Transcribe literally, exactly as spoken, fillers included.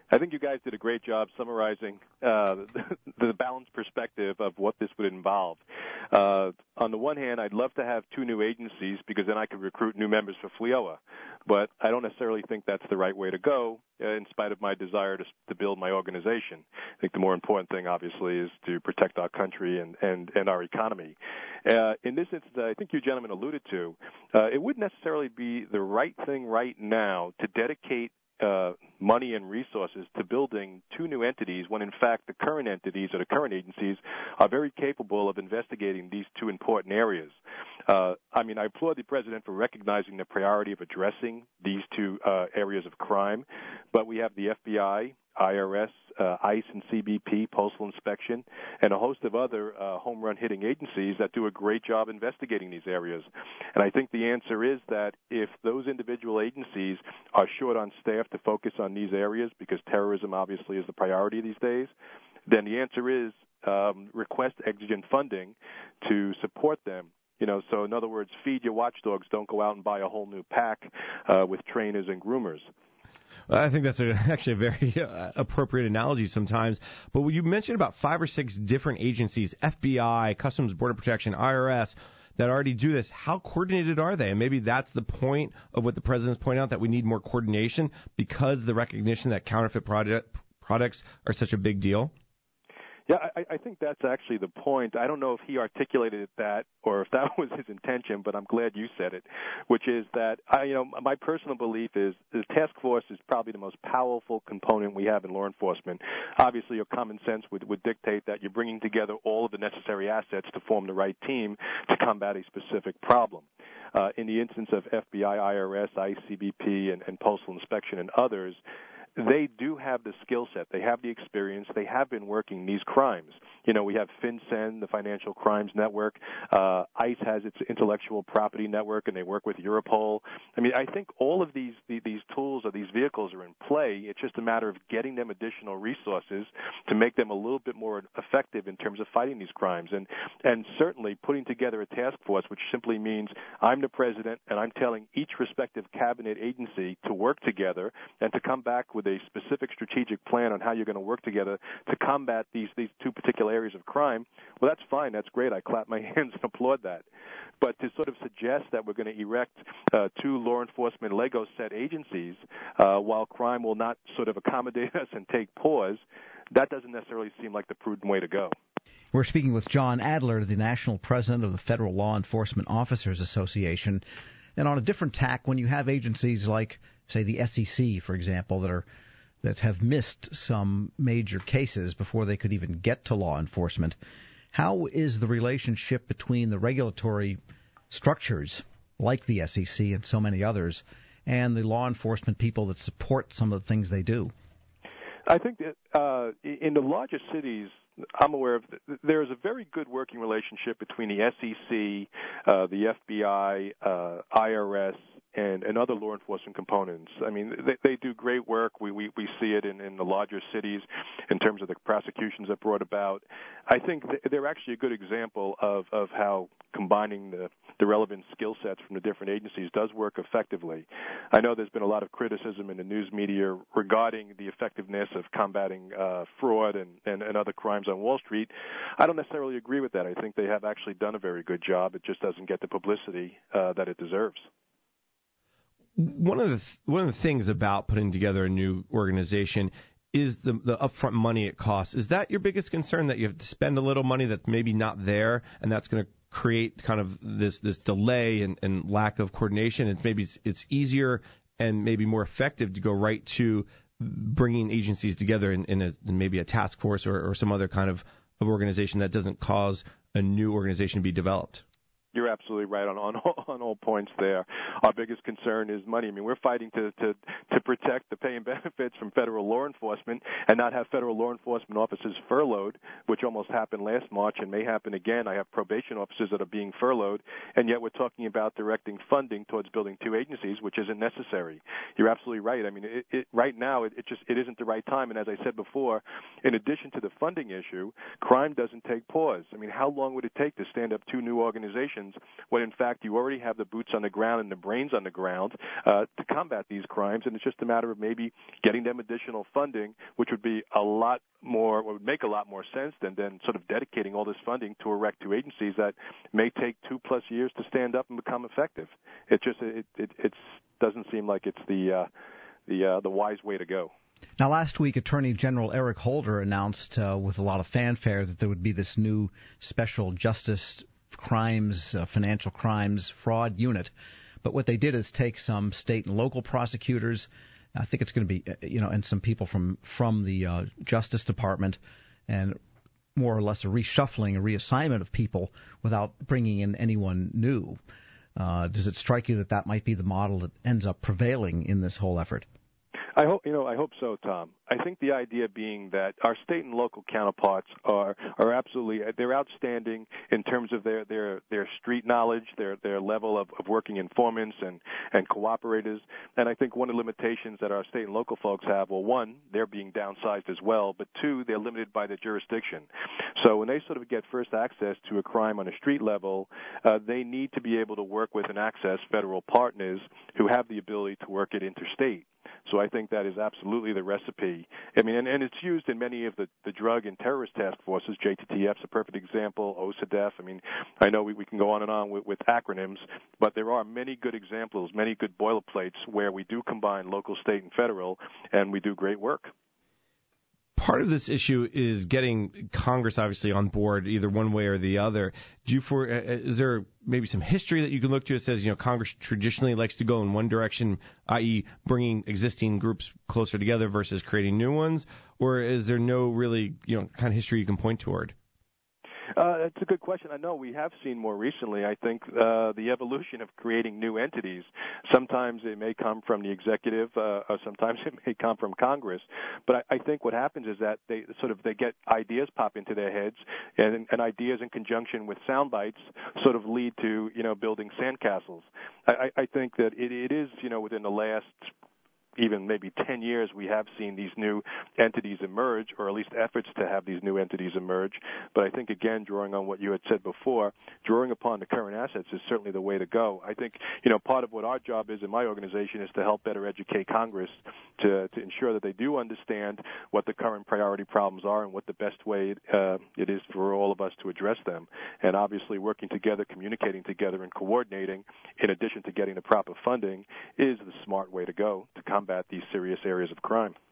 I think you guys did a great job summarizing uh, the, the balanced perspective of what this would involve. Uh, on the one hand, I'd love to have two new agencies because then I could recruit new members for F L I O A. But I don't necessarily think that's the right way to go, uh, in spite of my desire to, to build my organization. I think the more important thing, obviously, is to protect our country and, and, and our economy. Uh, in this instance, I think you gentlemen alluded to, uh, it wouldn't necessarily be the right thing right now to dedicate Uh, money and resources to building two new entities when, in fact, the current entities or the current agencies are very capable of investigating these two important areas. Uh, I mean, I applaud the President for recognizing the priority of addressing these two uh, areas of crime, but we have the F B I, I R S, uh, ICE and C B P, Postal Inspection, and a host of other uh, home run hitting agencies that do a great job investigating these areas. And I think the answer is that if those individual agencies are short on staff to focus on these areas, because terrorism obviously is the priority these days, then the answer is um, request exigent funding to support them. You know, so in other words, feed your watchdogs. Don't go out and buy a whole new pack uh, with trainers and groomers. I think that's a, actually a very uh, appropriate analogy sometimes. But when you mentioned about five or six different agencies, F B I, Customs Border Protection, I R S, that already do this, how coordinated are they? And maybe that's the point of what the President's pointing out, that we need more coordination because the recognition that counterfeit product, products are such a big deal. Yeah, I, I think that's actually the point. I don't know if he articulated that or if that was his intention, but I'm glad you said it, which is that, I, you know, my personal belief is the task force is probably the most powerful component we have in law enforcement. Obviously, your common sense would, would dictate that you're bringing together all of the necessary assets to form the right team to combat a specific problem. Uh, in the instance of F B I, I R S, ICE, C B P, and, and Postal Inspection and others, they do have the skill set. They have the experience. They have been working these crimes. You know, we have FinCEN, the Financial Crimes Network. Uh, ICE has its intellectual property network, and they work with Europol. I mean, I think all of these these tools or these vehicles are in play. It's just a matter of getting them additional resources to make them a little bit more effective in terms of fighting these crimes. And, and certainly putting together a task force, which simply means I'm the President, and I'm telling each respective cabinet agency to work together and to come back with a specific strategic plan on how you're going to work together to combat these, these two particular areas of crime, well, that's fine. That's great. I clap my hands and applaud that. But to sort of suggest that we're going to erect uh, two law enforcement Lego set agencies uh, while crime will not sort of accommodate us and take pause, that doesn't necessarily seem like the prudent way to go. We're speaking with John Adler, the national president of the Federal Law Enforcement Officers Association. And on a different tack, when you have agencies like, say, the S E C, for example, that are that have missed some major cases before they could even get to law enforcement, how is the relationship between the regulatory structures like the S E C and so many others and the law enforcement people that support some of the things they do? I think that uh, in the larger cities, I'm aware of, there is a very good working relationship between the S E C, uh, the F B I, uh, I R S, and, and other law enforcement components. I mean, they, they do great work. We, we, we see it in, in the larger cities in terms of the prosecutions that brought about. I think they're actually a good example of, of how combining the, the relevant skill sets from the different agencies does work effectively. I know there's been a lot of criticism in the news media regarding the effectiveness of combating uh, fraud and, and, and other crimes on Wall Street. I don't necessarily agree with that. I think they have actually done a very good job. It just doesn't get the publicity uh, that it deserves. One of the one of the things about putting together a new organization is the the upfront money it costs. Is that your biggest concern, that you have to spend a little money that's maybe not there, and that's going to create kind of this this delay and, and lack of coordination? And maybe it's, it's easier and maybe more effective to go right to bringing agencies together in, in, a, in maybe a task force or, or some other kind of, of organization that doesn't cause a new organization to be developed. You're absolutely right on, on on all points there. Our biggest concern is money. I mean, we're fighting to, to, to protect the pay and benefits from federal law enforcement and not have federal law enforcement officers furloughed, which almost happened last March and may happen again. I have probation officers that are being furloughed, and yet we're talking about directing funding towards building two agencies, which isn't necessary. You're absolutely right. I mean, it, it, right now it, it just it isn't the right time. And as I said before, in addition to the funding issue, crime doesn't take pause. I mean, how long would it take to stand up two new organizations funds when, in fact, you already have the boots on the ground and the brains on the ground uh, to combat these crimes, and it's just a matter of maybe getting them additional funding, which would be a lot more, would make a lot more sense than, than sort of dedicating all this funding to erect two agencies that may take two plus years to stand up and become effective. It just it it it's, doesn't seem like it's the uh, the uh, the wise way to go. Now, last week, Attorney General Eric Holder announced uh, with a lot of fanfare that there would be this new special justice crimes, uh, financial crimes fraud unit. But what they did is take some state and local prosecutors, I think it's going to be, you know, and some people from, from the uh, Justice Department, and more or less a reshuffling, a reassignment of people without bringing in anyone new. Uh, does it strike you that that might be the model that ends up prevailing in this whole effort? I hope you know. I hope so, Tom. I think the idea being that our state and local counterparts are are absolutely they're outstanding in terms of their their their street knowledge, their their level of, of working informants and and cooperators. And I think one of the limitations that our state and local folks have, well, one, they're being downsized as well, but two, they're limited by their jurisdiction. So when they sort of get first access to a crime on a street level, uh, they need to be able to work with and access federal partners who have the ability to work it interstate. So I think that is absolutely the recipe. I mean, and, and it's used in many of the, the drug and terrorist task forces. J T T F's a perfect example. O S A D F. I mean, I know we, we can go on and on with, with acronyms, but there are many good examples, many good boilerplates where we do combine local, state, and federal, and we do great work. Part of this issue is getting Congress obviously on board, either one way or the other. Do you for is there maybe some history that you can look to that says, you know, Congress traditionally likes to go in one direction, that is, bringing existing groups closer together versus creating new ones, or is there no really, you know, kind of history you can point toward? Uh, it's a good question. I know we have seen more recently, I think, uh, the evolution of creating new entities. Sometimes it may come from the executive, uh, or sometimes it may come from Congress. But I, I think what happens is that they sort of they get ideas pop into their heads, and, and ideas in conjunction with sound bites sort of lead to, you know, building sandcastles. I, I think that it, it is, you know, within the last even maybe ten years, we have seen these new entities emerge, or at least efforts to have these new entities emerge. But I think, again, drawing on what you had said before, drawing upon the current assets is certainly the way to go. I think, you know, part of what our job is in my organization is to help better educate Congress to, to ensure that they do understand what the current priority problems are and what the best way uh, it is for all of us to address them. And obviously working together, communicating together, and coordinating, in addition to getting the proper funding, is the smart way to go to combat these serious areas of crime.